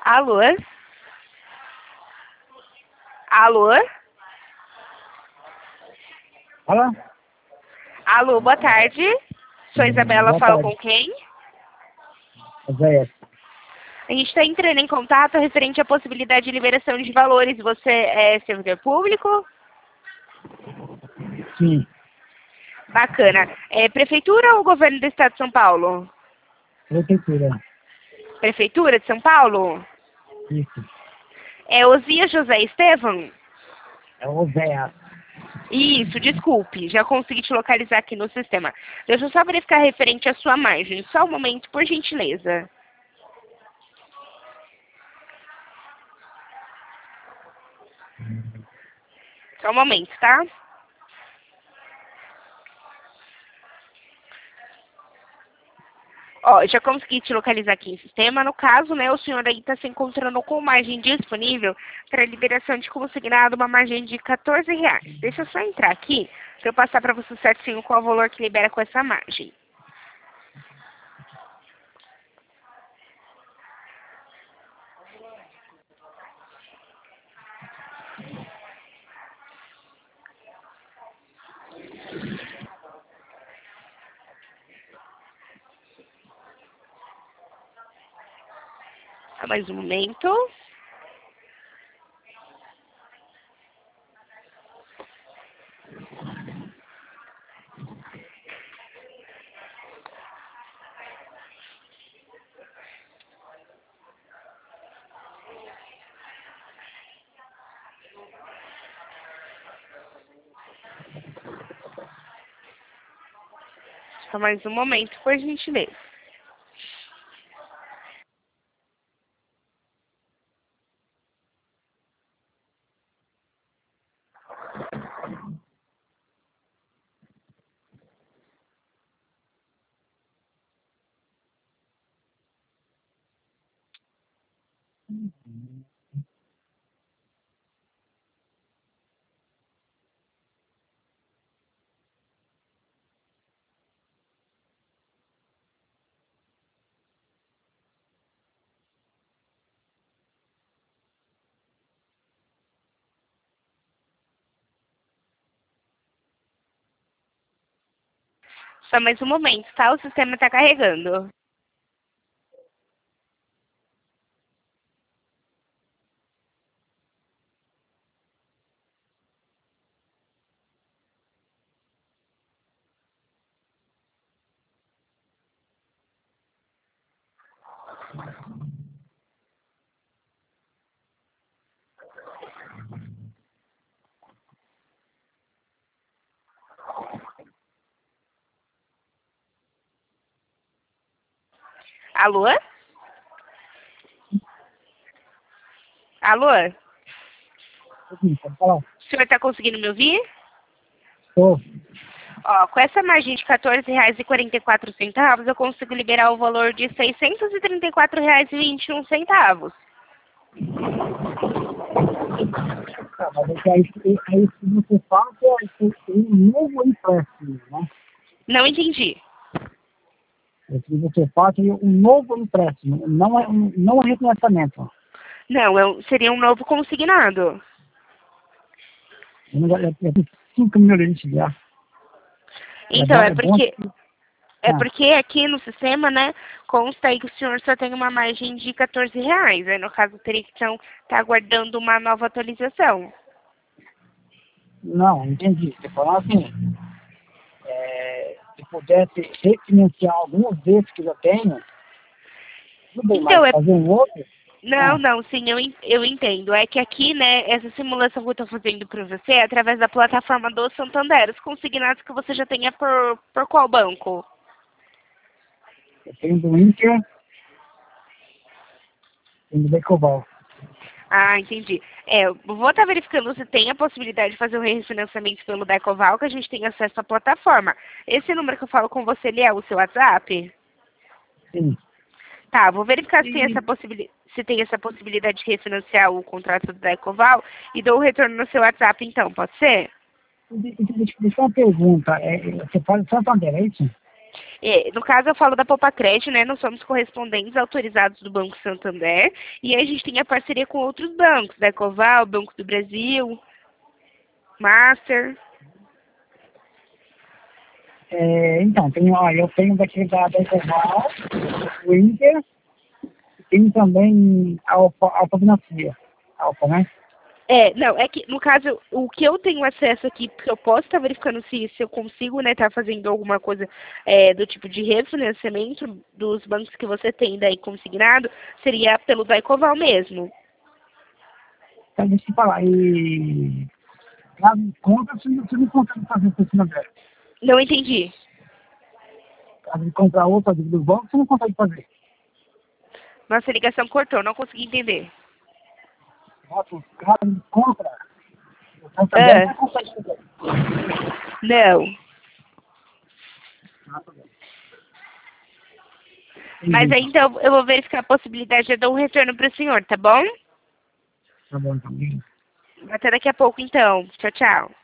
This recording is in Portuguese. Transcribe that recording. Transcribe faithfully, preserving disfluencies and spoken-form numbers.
Alô? Alô? Fala. Alô, boa tarde. Sou Isabela, Boa falo tarde. com quem? Zé. A gente está entrando em contato referente à possibilidade de liberação de valores. Você é servidor público? Sim, Bacana. É prefeitura ou governo do estado de São Paulo? prefeitura. Prefeitura de São Paulo? Isso. É Osias José Estevam? É o Zé. Isso, desculpe, já consegui te localizar aqui no sistema. Deixa eu só verificar referente à sua margem. Só um momento, por gentileza. Só um momento, tá? Ó, já consegui te localizar aqui em sistema. No caso, né, o senhor aí está se encontrando com margem disponível para liberação de consignado, uma margem de quatorze reais. Deixa eu só entrar aqui para eu passar para você certinho qual o valor que libera com essa margem. Só mais um momento. Só mais um momento, por gentileza. Só mais um momento, tá? O sistema está carregando. Alô? Alô? Sim, pode falar. O senhor está conseguindo me ouvir? Tô. Ó, com essa margem de quatorze reais e quarenta e quatro centavos, eu consigo liberar o valor de seiscentos e trinta e quatro reais e vinte e um centavos. Tá, mas é que aí, aí se você faz é um novo empréstimo, né? Não entendi. É que você faz um novo empréstimo, não é um não é refinanciamento. Não, eu, seria um novo consignado. Eu não- É, é cinco mil a gente já. É Então, bom, é é bom. porque, é Ah, porque aqui no sistema, né, consta aí que o senhor só tem uma margem de quatorze reais. Aí, no caso, teria que então, estar aguardando uma nova atualização. não, entendi. Você falou assim, é, se pudesse refinanciar alguns desses que eu tenho, tudo bem, Então, mas é fazer um outro, Não, ah, não, sim, eu, en- eu entendo. É que aqui, né, essa simulação que eu estou fazendo para você é através da plataforma do Santander. Os consignados que você já tenha por, por qual banco? eu tenho do Inter, tenho do Becoval. Ah, entendi. É, eu vou estar verificando se tem a possibilidade de fazer o refinanciamento pelo Decoval, que a gente tem acesso à plataforma. Esse número que eu falo com você, ele é o seu WhatsApp? Sim. Tá, vou verificar se tem essa possibilidade. Se tem essa possibilidade de refinanciar o contrato do Decoval e dou o retorno no seu WhatsApp, então, pode ser? E de- e de- Deixa eu uma pergunta. É, é, você fala de Santander, é isso? É, no caso, eu falo da Poupa Crédito, né? Nós somos correspondentes autorizados do Banco Santander. E aí a gente tem a parceria com outros bancos, da Ecoval, Banco do Brasil, Master. É, então, tem, ó, eu tenho daqui da da Ecoval, o Inter, e tem também a Alfa, Alfa Financia. Alfa, né? É, não, é que, no caso, o que eu tenho acesso aqui, porque eu posso estar verificando se, se eu consigo, né, estar fazendo alguma coisa é, do tipo de refinanciamento dos bancos que você tem daí consignado, seria pelo da Ecoval mesmo. Então, deixa eu falar, e caso de compra, você não, você não consegue fazer por cima dela. Não entendi. Caso de comprar outra dívida do banco, você não consegue fazer. Nossa ligação cortou, não consegui entender. Nossa, caso de compra, o Santander Ah, você consegue fazer. não. Ah, tá bem. Mas Entendi, aí, então. então, eu vou verificar a possibilidade de eu dar um retorno para o senhor, tá bom? Tá bom, então. Até daqui a pouco, então. Tchau, tchau.